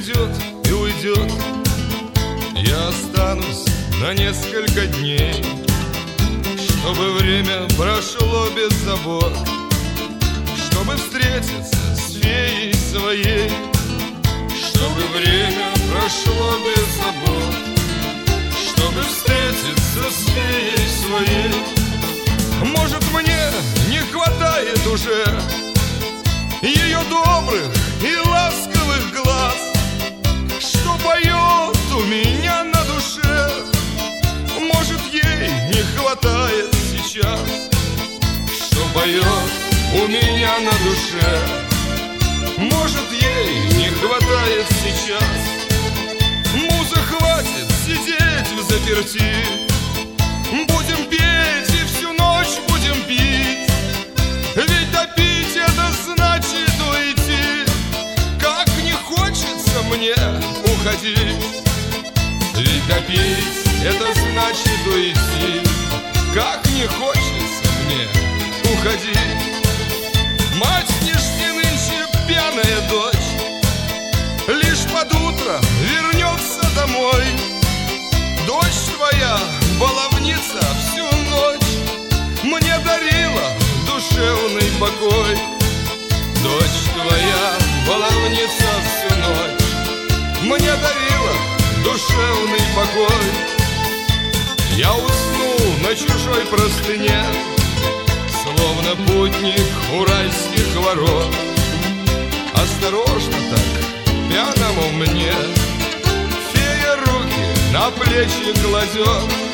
придет и уйдет, я останусь на несколько дней, чтобы время прошло без забот, чтобы встретиться с феей своей, чтобы время прошло без забот, чтобы встретиться с феей своей. Может, мне не хватает уже ее добрых и ласковых глаз, что поет у меня на душе. Может, ей не хватает сейчас, что поет у меня на душе. Может, ей не хватает сейчас. Муза, хватит сидеть взаперти, будем петь и всю ночь будем пить. Ведь допить это значит уйти, как не хочется мне уходить. Ведь допить это значит уйти, как не хочется мне уходить. Мать не нынче пьяная дочь, лишь под утро вернется домой. Дочь твоя, баловница, всю ночь мне дарила душевный покой. Дочь твоя, баловница, всю ночь мне дарила душевный покой. Я уснул на чужой простыне, словно путник уральских ворот. Осторожно так, пьяному мне, фея руки на плечи кладет.